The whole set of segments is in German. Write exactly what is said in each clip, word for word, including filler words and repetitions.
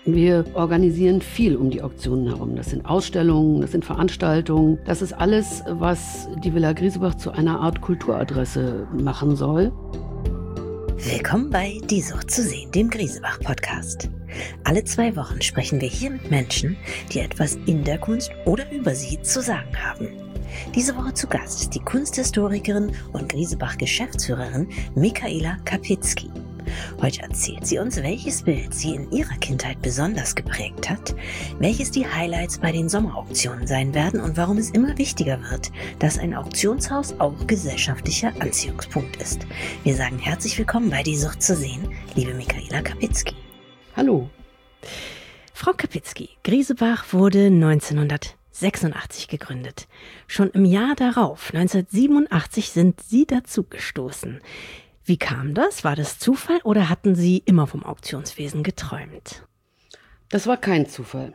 Wir organisieren viel um die Auktionen herum. Das sind Ausstellungen, das sind Veranstaltungen. Das ist alles, was die Villa Griesebach zu einer Art Kulturadresse machen soll. Willkommen bei Die Sucht zu sehen, dem Griesebach-Podcast. Alle zwei Wochen sprechen wir hier mit Menschen, die etwas in der Kunst oder über sie zu sagen haben. Diese Woche zu Gast ist die Kunsthistorikerin und Griesebach-Geschäftsführerin Michaela Kapitzky. Heute erzählt sie uns, welches Bild sie in ihrer Kindheit besonders geprägt hat, welches die Highlights bei den Sommerauktionen sein werden und warum es immer wichtiger wird, dass ein Auktionshaus auch gesellschaftlicher Anziehungspunkt ist. Wir sagen herzlich willkommen bei Die Sucht zu sehen, liebe Michaela Kapitzky. Hallo. Frau Kapitzky, Griesebach wurde neunzehnhundertsechsundachtzig gegründet. Schon im Jahr darauf, neunzehnhundertsiebenundachtzig, sind Sie dazu gestoßen. Wie kam das? War das Zufall oder hatten Sie immer vom Auktionswesen geträumt? Das war kein Zufall.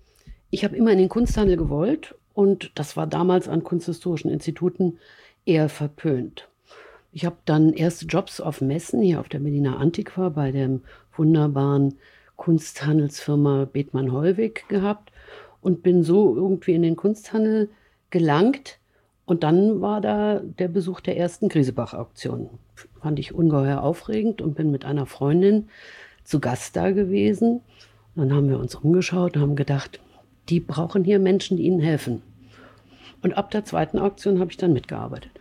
Ich habe immer in den Kunsthandel gewollt und das war damals an kunsthistorischen Instituten eher verpönt. Ich habe dann erste Jobs auf Messen hier auf der Berliner Antiqua bei der wunderbaren Kunsthandelsfirma Bethmann-Hollweg gehabt und bin so irgendwie in den Kunsthandel gelangt. Und dann war da der Besuch der ersten Griesebach-Auktion. Fand ich ungeheuer aufregend und bin mit einer Freundin zu Gast da gewesen. Und dann haben wir uns umgeschaut und haben gedacht, die brauchen hier Menschen, die ihnen helfen. Und ab der zweiten Auktion habe ich dann mitgearbeitet.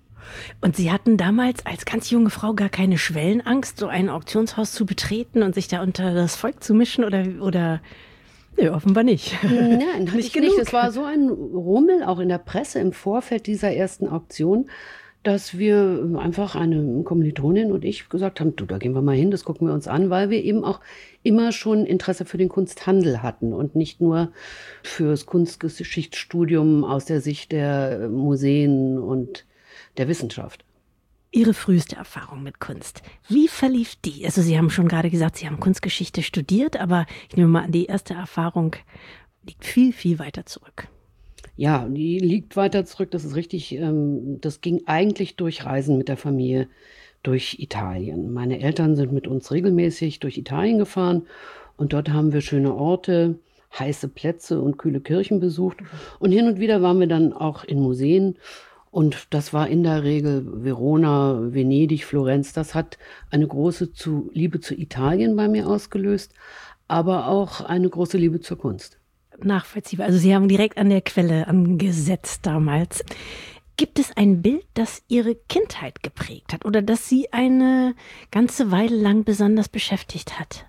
Und Sie hatten damals als ganz junge Frau gar keine Schwellenangst, so ein Auktionshaus zu betreten und sich da unter das Volk zu mischen oder... oder Nee, offenbar nicht. Nein, nicht, nicht genug. Es war so ein Rummel, auch in der Presse im Vorfeld dieser ersten Auktion, dass wir einfach, eine Kommilitonin und ich, gesagt haben, du, da gehen wir mal hin, das gucken wir uns an, weil wir eben auch immer schon Interesse für den Kunsthandel hatten und nicht nur fürs Kunstgeschichtsstudium aus der Sicht der Museen und der Wissenschaft. Ihre früheste Erfahrung mit Kunst, wie verlief die? Also Sie haben schon gerade gesagt, Sie haben Kunstgeschichte studiert, aber ich nehme mal an, die erste Erfahrung liegt viel, viel weiter zurück. Ja, die liegt weiter zurück, das ist richtig. Das ging eigentlich durch Reisen mit der Familie durch Italien. Meine Eltern sind mit uns regelmäßig durch Italien gefahren und dort haben wir schöne Orte, heiße Plätze und kühle Kirchen besucht. Und hin und wieder waren wir dann auch in Museen. Und das war in der Regel Verona, Venedig, Florenz. Das hat eine große zu, Liebe zu Italien bei mir ausgelöst, aber auch eine große Liebe zur Kunst. Nachvollziehbar. Also Sie haben direkt an der Quelle angesetzt damals. Gibt es ein Bild, das Ihre Kindheit geprägt hat oder das Sie eine ganze Weile lang besonders beschäftigt hat?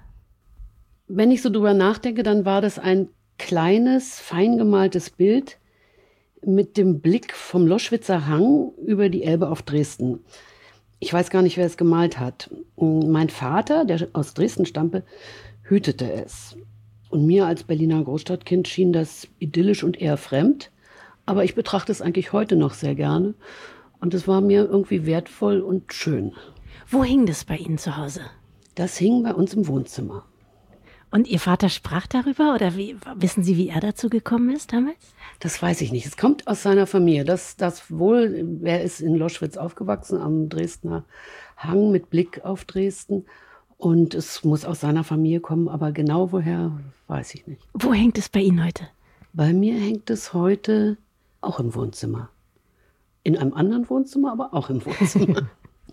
Wenn ich so drüber nachdenke, dann war das ein kleines, fein gemaltes Bild mit dem Blick vom Loschwitzer Hang über die Elbe auf Dresden. Ich weiß gar nicht, wer es gemalt hat. Mein Vater, der aus Dresden stammte, hütete es. Und mir als Berliner Großstadtkind schien das idyllisch und eher fremd. Aber ich betrachte es eigentlich heute noch sehr gerne. Und es war mir irgendwie wertvoll und schön. Wo hing das bei Ihnen zu Hause? Das hing bei uns im Wohnzimmer. Und Ihr Vater sprach darüber oder wie, wissen Sie, wie er dazu gekommen ist damals? Das weiß ich nicht. Es kommt aus seiner Familie. Das, das wohl, er ist in Loschwitz aufgewachsen, am Dresdner Hang mit Blick auf Dresden. Und es muss aus seiner Familie kommen, aber genau woher, weiß ich nicht. Wo hängt es bei Ihnen heute? Bei mir hängt es heute auch im Wohnzimmer. In einem anderen Wohnzimmer, aber auch im Wohnzimmer.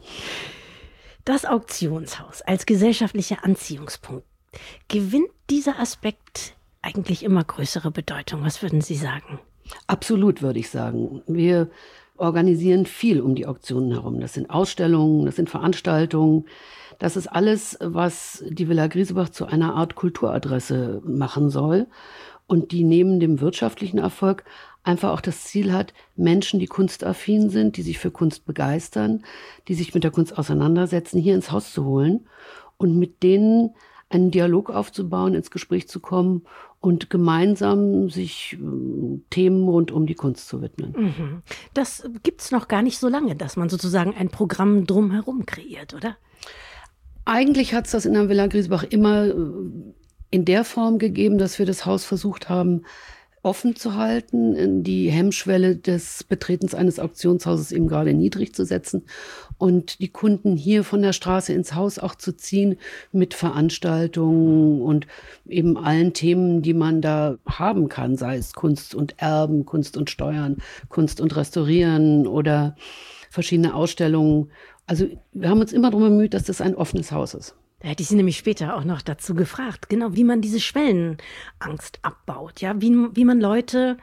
Das Auktionshaus als gesellschaftlicher Anziehungspunkt. Gewinnt dieser Aspekt eigentlich immer größere Bedeutung? Was würden Sie sagen? Absolut, würde ich sagen. Wir organisieren viel um die Auktionen herum. Das sind Ausstellungen, das sind Veranstaltungen. Das ist alles, was die Villa Griesebach zu einer Art Kulturadresse machen soll. Und die neben dem wirtschaftlichen Erfolg einfach auch das Ziel hat, Menschen, die kunstaffin sind, die sich für Kunst begeistern, die sich mit der Kunst auseinandersetzen, hier ins Haus zu holen und mit denen einen Dialog aufzubauen, ins Gespräch zu kommen und gemeinsam sich äh, Themen rund um die Kunst zu widmen. Mhm. Das gibt's noch gar nicht so lange, dass man sozusagen ein Programm drumherum kreiert, oder? Eigentlich hat es das in der Villa Griesebach immer äh, in der Form gegeben, dass wir das Haus versucht haben, offen zu halten, die Hemmschwelle des Betretens eines Auktionshauses eben gerade niedrig zu setzen und die Kunden hier von der Straße ins Haus auch zu ziehen mit Veranstaltungen und eben allen Themen, die man da haben kann, sei es Kunst und Erben, Kunst und Steuern, Kunst und Restaurieren oder verschiedene Ausstellungen. Also wir haben uns immer darum bemüht, dass das ein offenes Haus ist. Da hätte ich Sie nämlich später auch noch dazu gefragt, genau, wie man diese Schwellenangst abbaut, ja, wie, wie man Leute,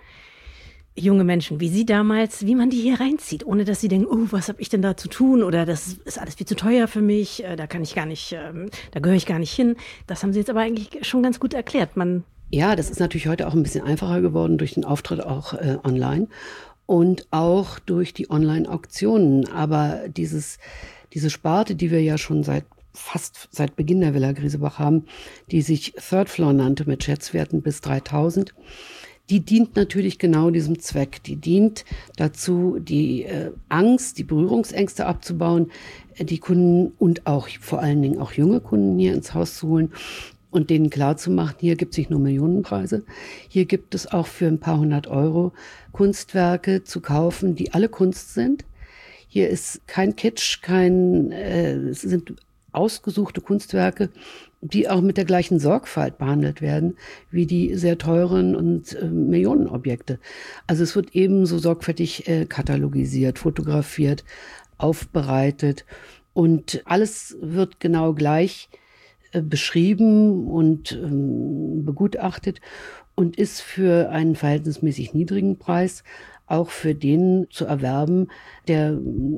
junge Menschen wie Sie damals, wie man die hier reinzieht, ohne dass sie denken, oh, was habe ich denn da zu tun oder das ist alles viel zu teuer für mich, da kann ich gar nicht, da gehöre ich gar nicht hin. Das haben Sie jetzt aber eigentlich schon ganz gut erklärt. Man ja, das ist natürlich heute auch ein bisschen einfacher geworden durch den Auftritt auch äh, online und auch durch die Online-Auktionen. Aber dieses, diese Sparte, die wir ja schon seit fast seit Beginn der Villa Griesebach haben, die sich Third Floor nannte mit Schätzwerten bis dreitausend, die dient natürlich genau diesem Zweck. Die dient dazu, die äh, Angst, die Berührungsängste abzubauen, äh, die Kunden und auch vor allen Dingen auch junge Kunden hier ins Haus zu holen und denen klarzumachen, hier gibt es nicht nur Millionenpreise, hier gibt es auch für ein paar hundert Euro Kunstwerke zu kaufen, die alle Kunst sind. Hier ist kein Kitsch, kein, äh, es sind ausgesuchte Kunstwerke, die auch mit der gleichen Sorgfalt behandelt werden wie die sehr teuren und äh, Millionenobjekte. Also es wird ebenso sorgfältig äh, katalogisiert, fotografiert, aufbereitet und alles wird genau gleich äh, beschrieben und ähm, begutachtet und ist für einen verhältnismäßig niedrigen Preis auch für den zu erwerben, der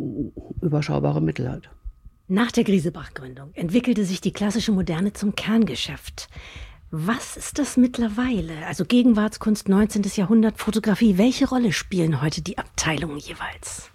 äh, überschaubare Mittel hat. Nach der Griesebach-Gründung entwickelte sich die klassische Moderne zum Kerngeschäft. Was ist das mittlerweile? Also Gegenwartskunst, neunzehntes Jahrhundert, Fotografie. Welche Rolle spielen heute die Abteilungen jeweils?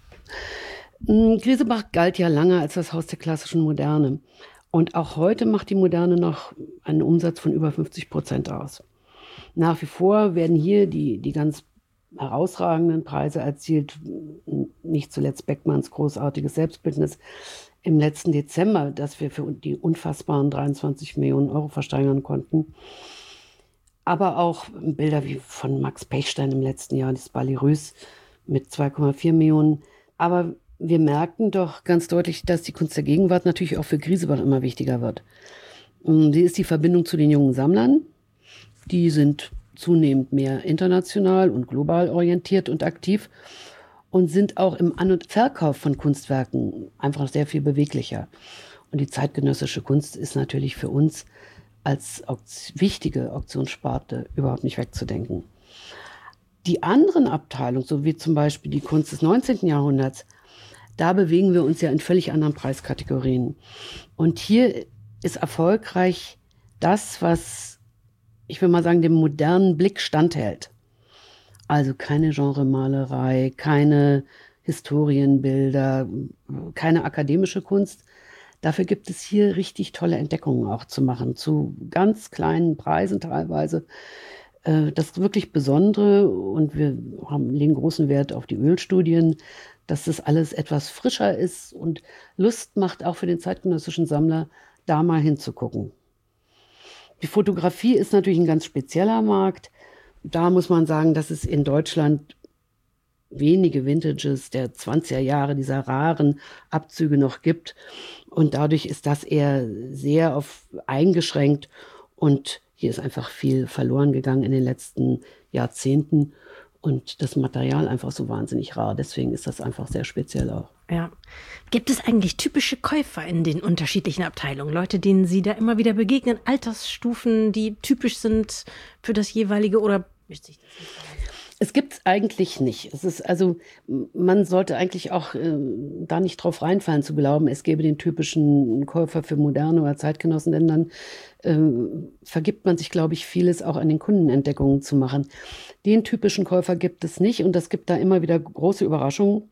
Griesebach galt ja lange als das Haus der klassischen Moderne. Und auch heute macht die Moderne noch einen Umsatz von über fünfzig Prozent aus. Nach wie vor werden hier die, die ganz herausragenden Preise erzielt, nicht zuletzt Beckmanns großartiges Selbstbildnis im letzten Dezember, das wir für die unfassbaren dreiundzwanzig Millionen Euro versteigern konnten. Aber auch Bilder wie von Max Pechstein im letzten Jahr, das Balirus mit zwei Komma vier Millionen. Aber wir merken doch ganz deutlich, dass die Kunst der Gegenwart natürlich auch für Griesebach immer wichtiger wird. Sie ist die Verbindung zu den jungen Sammlern. Die sind zunehmend mehr international und global orientiert und aktiv und sind auch im An- und Verkauf von Kunstwerken einfach sehr viel beweglicher. Und die zeitgenössische Kunst ist natürlich für uns als Auktion, wichtige Auktionssparte überhaupt nicht wegzudenken. Die anderen Abteilungen, so wie zum Beispiel die Kunst des neunzehnten Jahrhunderts, da bewegen wir uns ja in völlig anderen Preiskategorien. Und hier ist erfolgreich das, was, ich will mal sagen, dem modernen Blick standhält. Also keine Genremalerei, keine Historienbilder, keine akademische Kunst. Dafür gibt es hier richtig tolle Entdeckungen auch zu machen, zu ganz kleinen Preisen teilweise. Das ist wirklich Besondere und wir haben, legen großen Wert auf die Ölstudien, dass das alles etwas frischer ist und Lust macht auch für den zeitgenössischen Sammler, da mal hinzugucken. Die Fotografie ist natürlich ein ganz spezieller Markt. Da muss man sagen, dass es in Deutschland wenige Vintages der zwanziger Jahre, dieser raren Abzüge noch gibt. Und dadurch ist das eher sehr auf eingeschränkt. Und hier ist einfach viel verloren gegangen in den letzten Jahrzehnten. Und das Material einfach so wahnsinnig rar. Deswegen ist das einfach sehr speziell auch. Ja. Gibt es eigentlich typische Käufer in den unterschiedlichen Abteilungen? Leute, denen Sie da immer wieder begegnen? Altersstufen, die typisch sind für das jeweilige oder mischt sich das nicht? Es gibt es eigentlich nicht. Es ist also, man sollte eigentlich auch äh, da nicht drauf reinfallen zu glauben, es gäbe den typischen Käufer für moderne oder Zeitgenossen, denn dann äh, vergibt man sich, glaube ich, vieles auch an den Kundenentdeckungen zu machen. Den typischen Käufer gibt es nicht und es gibt da immer wieder große Überraschungen.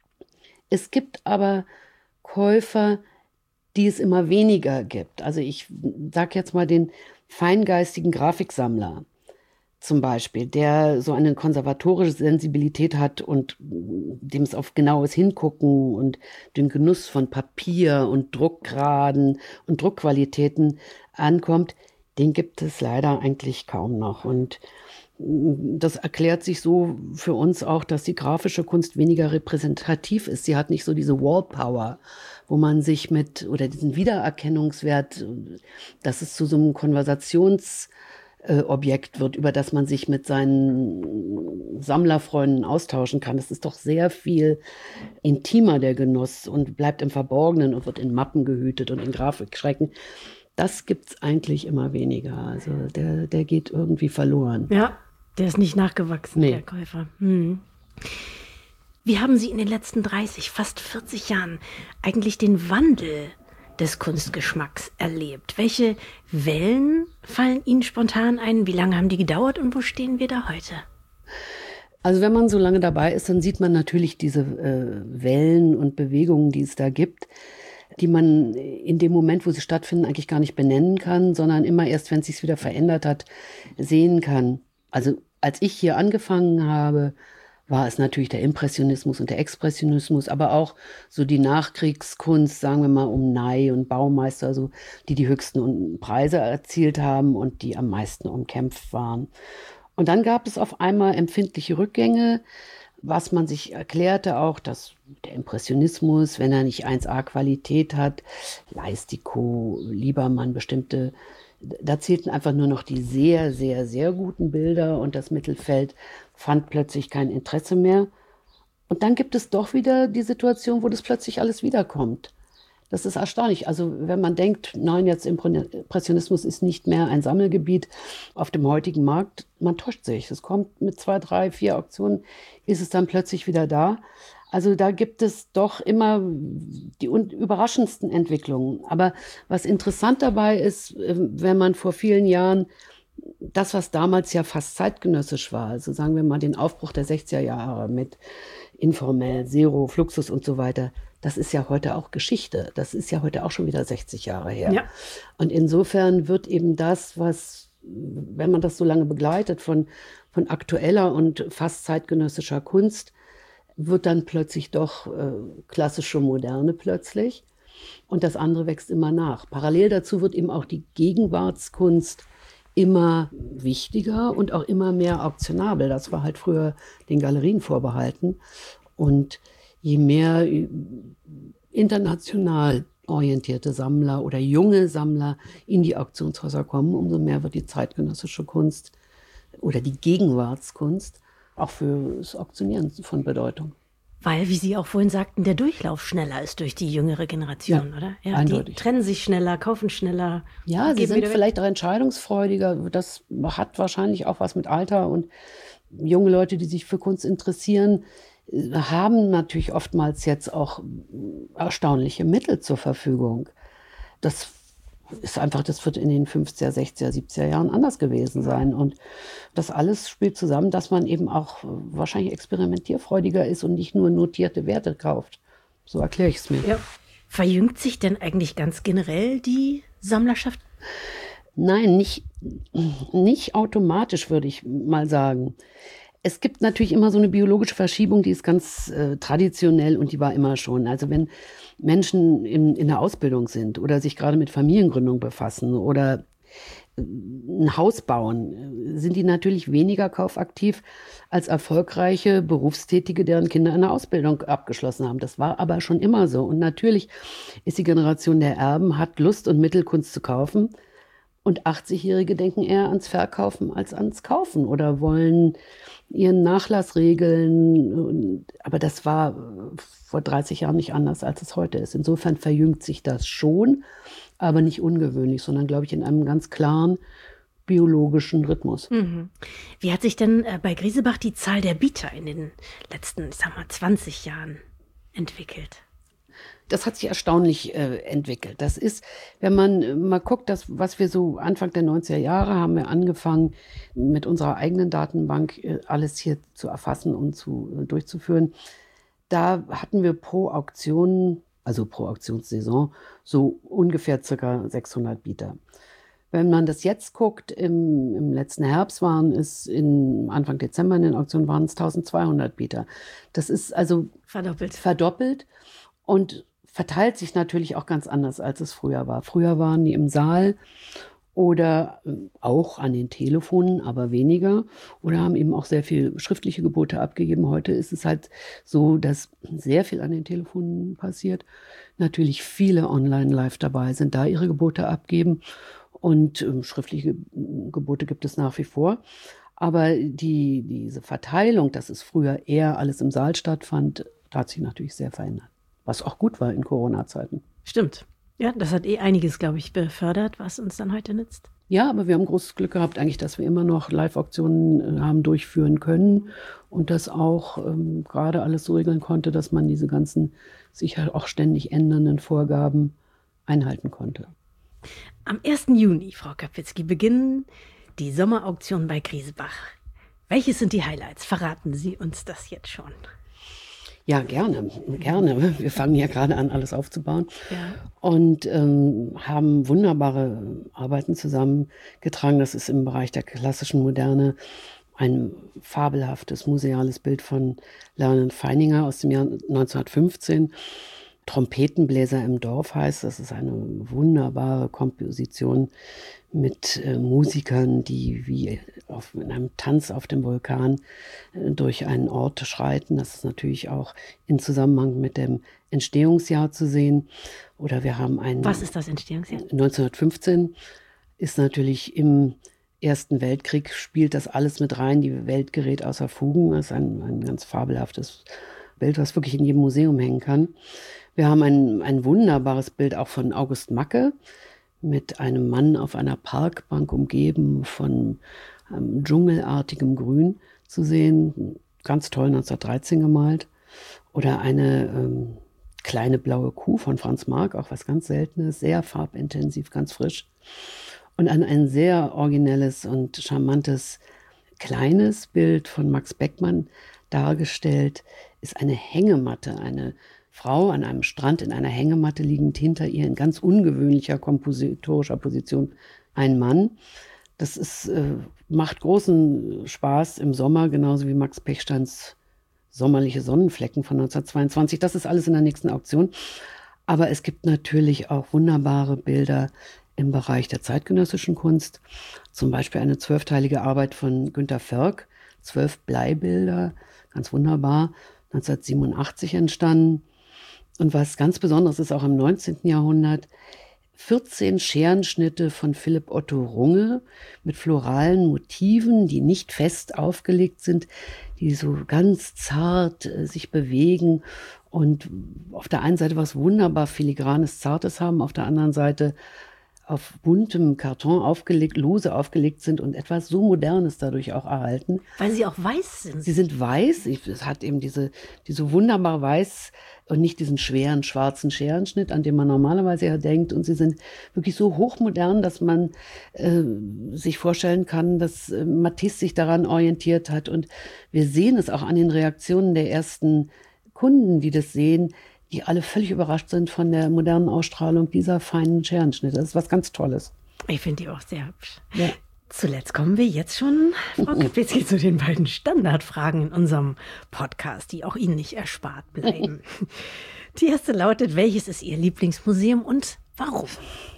Es gibt aber Käufer, die es immer weniger gibt. Also ich sage jetzt mal den feingeistigen Grafiksammler zum Beispiel, der so eine konservatorische Sensibilität hat und dem es auf genaues Hingucken und den Genuss von Papier und Druckgraden und Druckqualitäten ankommt, den gibt es leider eigentlich kaum noch. Und Das erklärt sich so für uns auch, dass die grafische Kunst weniger repräsentativ ist. Sie hat nicht so diese Wallpower, wo man sich mit, oder diesen Wiedererkennungswert, dass es zu so einem Konversationsobjekt wird, über das man sich mit seinen Sammlerfreunden austauschen kann. Das ist doch sehr viel intimer, der Genuss, und bleibt im Verborgenen und wird in Mappen gehütet und in Grafikschrecken. Das gibt es eigentlich immer weniger. Also der, der geht irgendwie verloren. Ja, der ist nicht nachgewachsen, nee. Der Käufer. Hm. Wie haben Sie in den letzten dreißig, fast vierzig Jahren eigentlich den Wandel des Kunstgeschmacks erlebt? Welche Wellen fallen Ihnen spontan ein? Wie lange haben die gedauert und wo stehen wir da heute? Also wenn man so lange dabei ist, dann sieht man natürlich diese äh, Wellen und Bewegungen, die es da gibt, die man in dem Moment, wo sie stattfinden, eigentlich gar nicht benennen kann, sondern immer erst, wenn es sich wieder verändert hat, sehen kann. Also als ich hier angefangen habe, war es natürlich der Impressionismus und der Expressionismus, aber auch so die Nachkriegskunst, sagen wir mal, um Ney und Baumeister, so, die die höchsten Preise erzielt haben und die am meisten umkämpft waren. Und dann gab es auf einmal empfindliche Rückgänge, was man sich erklärte auch, dass der Impressionismus, wenn er nicht eins A Qualität hat, Leistico, Liebermann, bestimmte, da zählten einfach nur noch die sehr, sehr, sehr guten Bilder und das Mittelfeld fand plötzlich kein Interesse mehr. Und dann gibt es doch wieder die Situation, wo das plötzlich alles wiederkommt. Das ist erstaunlich. Also wenn man denkt, nein, jetzt Impressionismus ist nicht mehr ein Sammelgebiet auf dem heutigen Markt, man täuscht sich. Es kommt mit zwei, drei, vier Auktionen, ist es dann plötzlich wieder da. Also da gibt es doch immer die überraschendsten Entwicklungen. Aber was interessant dabei ist, wenn man vor vielen Jahren das, was damals ja fast zeitgenössisch war, also sagen wir mal den Aufbruch der sechziger Jahre mit Informell, Zero, Fluxus und so weiter, das ist ja heute auch Geschichte. Das ist ja heute auch schon wieder sechzig Jahre her. Ja. Und insofern wird eben das, was, wenn man das so lange begleitet, von, von aktueller und fast zeitgenössischer Kunst, wird dann plötzlich doch äh, klassische Moderne plötzlich. Und das andere wächst immer nach. Parallel dazu wird eben auch die Gegenwartskunst immer wichtiger und auch immer mehr auktionabel. Das war halt früher den Galerien vorbehalten. Und je mehr international orientierte Sammler oder junge Sammler in die Auktionshäuser kommen, umso mehr wird die zeitgenössische Kunst oder die Gegenwartskunst auch für das Auktionieren von Bedeutung. Weil, wie Sie auch vorhin sagten, der Durchlauf schneller ist durch die jüngere Generation, ja, oder? Ja, eindeutig. Die trennen sich schneller, kaufen schneller. Ja, sie sind vielleicht auch entscheidungsfreudiger. Das hat wahrscheinlich auch was mit Alter. Und junge Leute, die sich für Kunst interessieren, haben natürlich oftmals jetzt auch erstaunliche Mittel zur Verfügung. Das ist einfach, das wird in den fünfziger, sechziger, siebziger Jahren anders gewesen sein. Und das alles spielt zusammen, dass man eben auch wahrscheinlich experimentierfreudiger ist und nicht nur notierte Werte kauft. So erkläre ich es mir. Ja. Verjüngt sich denn eigentlich ganz generell die Sammlerschaft? Nein, nicht, nicht automatisch, würde ich mal sagen. Es gibt natürlich immer so eine biologische Verschiebung, die ist ganz äh, traditionell und die war immer schon. Also wenn Menschen in, in der Ausbildung sind oder sich gerade mit Familiengründung befassen oder äh, ein Haus bauen, sind die natürlich weniger kaufaktiv als erfolgreiche Berufstätige, deren Kinder eine Ausbildung abgeschlossen haben. Das war aber schon immer so. Und natürlich ist die Generation der Erben, hat Lust und Mittel, Kunst zu kaufen. Und achtzigjährige denken eher ans Verkaufen als ans Kaufen oder wollen ihren Nachlass regeln. Aber das war vor dreißig Jahren nicht anders, als es heute ist. Insofern verjüngt sich das schon, aber nicht ungewöhnlich, sondern, glaube ich, in einem ganz klaren biologischen Rhythmus. Mhm. Wie hat sich denn bei Griesebach die Zahl der Bieter in den letzten, ich sag mal, zwanzig Jahren entwickelt? Das hat sich erstaunlich äh, entwickelt. Das ist, wenn man mal guckt, das, was wir so Anfang der neunziger Jahre haben wir angefangen, mit unserer eigenen Datenbank äh, alles hier zu erfassen und zu, äh, durchzuführen. Da hatten wir pro Auktion, also pro Auktionssaison, so ungefähr circa sechshundert Bieter. Wenn man das jetzt guckt, im, im letzten Herbst waren es, in Anfang Dezember in den Auktionen waren es eintausendzweihundert Bieter. Das ist also verdoppelt. verdoppelt und verteilt sich natürlich auch ganz anders, als es früher war. Früher waren die im Saal oder auch an den Telefonen, aber weniger, oder haben eben auch sehr viel schriftliche Gebote abgegeben. Heute ist es halt so, dass sehr viel an den Telefonen passiert. Natürlich viele online live dabei sind, da ihre Gebote abgeben, und ähm, schriftliche Gebote gibt es nach wie vor. Aber die, diese Verteilung, dass es früher eher alles im Saal stattfand, hat sich natürlich sehr verändert, was auch gut war in Corona-Zeiten. Stimmt. Ja, das hat eh einiges, glaube ich, befördert, was uns dann heute nützt. Ja, aber wir haben großes Glück gehabt eigentlich, dass wir immer noch Live-Auktionen äh, haben durchführen können und das auch ähm, gerade alles so regeln konnte, dass man diese ganzen sich halt auch ständig ändernden Vorgaben einhalten konnte. Am ersten Juni, Frau Kapitzky, beginnen die Sommerauktionen bei Griesebach. Welches sind die Highlights? Verraten Sie uns das jetzt schon. Ja, gerne, gerne. Wir fangen ja gerade an, alles aufzubauen, ja. und ähm, haben wunderbare Arbeiten zusammengetragen. Das ist im Bereich der klassischen Moderne ein fabelhaftes museales Bild von Leonard Feininger aus dem Jahr neunzehnhundertfünfzehn. Trompetenbläser im Dorf heißt, das ist eine wunderbare Komposition mit äh, Musikern, die wie auf, in einem Tanz auf dem Vulkan äh, durch einen Ort schreiten. Das ist natürlich auch in Zusammenhang mit dem Entstehungsjahr zu sehen. Oder wir haben ein... Was ist das Entstehungsjahr? neunzehnhundertfünfzehn ist natürlich im Ersten Weltkrieg, spielt das alles mit rein. Die Welt gerät außer Fugen. Das ist ein, ein ganz fabelhaftes Bild, was wirklich in jedem Museum hängen kann. Wir haben ein, ein wunderbares Bild auch von August Macke mit einem Mann auf einer Parkbank umgeben von ähm, dschungelartigem Grün zu sehen. Ganz toll, neunzehnhundertdreizehn gemalt. Oder eine ähm, kleine blaue Kuh von Franz Marc, auch was ganz Seltenes, sehr farbintensiv, ganz frisch. Und ein, ein sehr originelles und charmantes kleines Bild von Max Beckmann dargestellt, ist eine Hängematte, eine Frau an einem Strand in einer Hängematte liegend, hinter ihr in ganz ungewöhnlicher kompositorischer Position ein Mann. Das ist, äh, macht großen Spaß im Sommer, genauso wie Max Pechsteins Sommerliche Sonnenflecken von neunzehnhundertzweiundzwanzig. Das ist alles in der nächsten Auktion. Aber es gibt natürlich auch wunderbare Bilder im Bereich der zeitgenössischen Kunst. Zum Beispiel eine zwölfteilige Arbeit von Günter Förk, zwölf Bleibilder, ganz wunderbar, neunzehnhundertsiebenundachtzig entstanden. Und was ganz Besonderes ist, auch im neunzehnten Jahrhundert, vierzehn Scherenschnitte von Philipp Otto Runge mit floralen Motiven, die nicht fest aufgelegt sind, die so ganz zart äh, sich bewegen und auf der einen Seite was wunderbar filigranes, zartes haben, auf der anderen Seite auf buntem Karton aufgelegt, lose aufgelegt sind und etwas so Modernes dadurch auch erhalten. Weil sie auch weiß sind. Sie sind weiß, es hat eben diese, diese wunderbar weiß und nicht diesen schweren schwarzen Scherenschnitt, an den man normalerweise ja denkt. Und sie sind wirklich so hochmodern, dass man äh, sich vorstellen kann, dass äh, Matisse sich daran orientiert hat. Und wir sehen es auch an den Reaktionen der ersten Kunden, die das sehen, die alle völlig überrascht sind von der modernen Ausstrahlung dieser feinen Scherenschnitte. Das ist was ganz Tolles. Ich finde die auch sehr hübsch. Ja. Zuletzt kommen wir jetzt schon, Frau Kapitzky, zu den beiden Standardfragen in unserem Podcast, die auch Ihnen nicht erspart bleiben. Die erste lautet, welches ist Ihr Lieblingsmuseum und warum?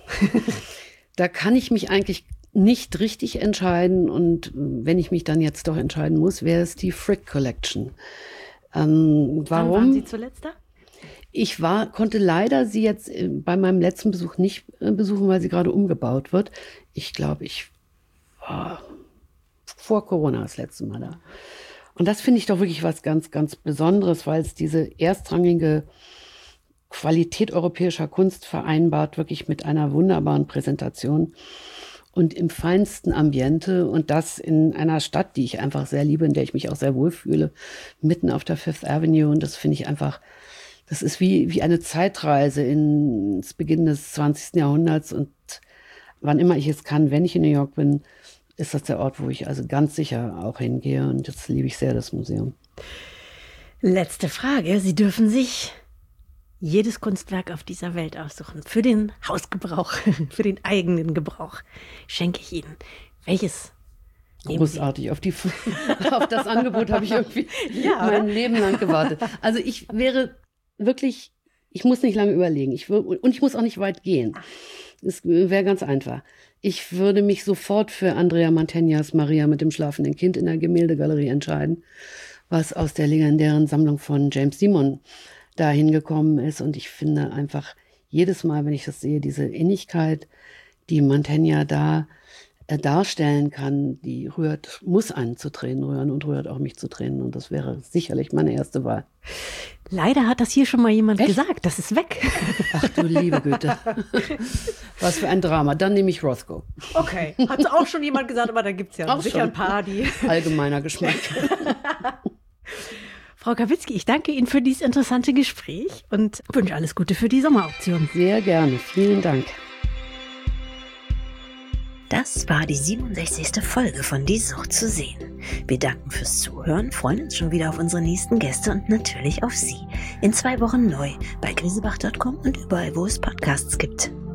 Da kann ich mich eigentlich nicht richtig entscheiden. Und wenn ich mich dann jetzt doch entscheiden muss, wäre es die Frick Collection. Ähm, warum? Wann waren Sie zuletzt da? Ich war, konnte leider sie jetzt bei meinem letzten Besuch nicht besuchen, weil sie gerade umgebaut wird. Ich glaube, ich war vor Corona das letzte Mal da. Und das finde ich doch wirklich was ganz, ganz Besonderes, weil es diese erstrangige Qualität europäischer Kunst vereinbart, wirklich mit einer wunderbaren Präsentation und im feinsten Ambiente, und das in einer Stadt, die ich einfach sehr liebe, in der ich mich auch sehr wohlfühle, mitten auf der Fifth Avenue. Und das finde ich einfach, das ist wie, wie eine Zeitreise ins Beginn des zwanzigsten Jahrhunderts. Und wann immer ich es kann, wenn ich in New York bin, ist das der Ort, wo ich also ganz sicher auch hingehe. Und jetzt liebe ich sehr das Museum. Letzte Frage. Sie dürfen sich jedes Kunstwerk auf dieser Welt aussuchen. Für den Hausgebrauch, für den eigenen Gebrauch schenke ich Ihnen. Welches? Großartig. Auf, die, auf das Angebot habe ich irgendwie ja, mein Leben lang gewartet. Also ich wäre wirklich, ich muss nicht lange überlegen. Ich will, und ich muss auch nicht weit gehen. Es wäre ganz einfach. Ich würde mich sofort für Andrea Mantegnas Maria mit dem schlafenden Kind in der Gemäldegalerie entscheiden, was aus der legendären Sammlung von James Simon da hingekommen ist. Und ich finde einfach jedes Mal, wenn ich das sehe, diese Innigkeit, die Mantegna da äh, darstellen kann, die rührt, muss einen zu Tränen rühren und rührt auch mich zu Tränen. Und das wäre sicherlich meine erste Wahl. Leider hat das hier schon mal jemand Echt? gesagt. Das ist weg. Ach du liebe Güte. Was für ein Drama. Dann nehme ich Rothko. Okay, hat auch schon jemand gesagt, aber da gibt es ja Auch sicher schon. ein paar, die... Allgemeiner Geschmack. Frau Kawitzki, ich danke Ihnen für dieses interessante Gespräch und wünsche alles Gute für die Sommerauktion. Sehr gerne. Vielen Dank. Das war die siebenundsechzigste Folge von Die Sucht zu sehen. Wir danken fürs Zuhören, freuen uns schon wieder auf unsere nächsten Gäste und natürlich auf Sie. In zwei Wochen neu bei grisebach Punkt com und überall, wo es Podcasts gibt.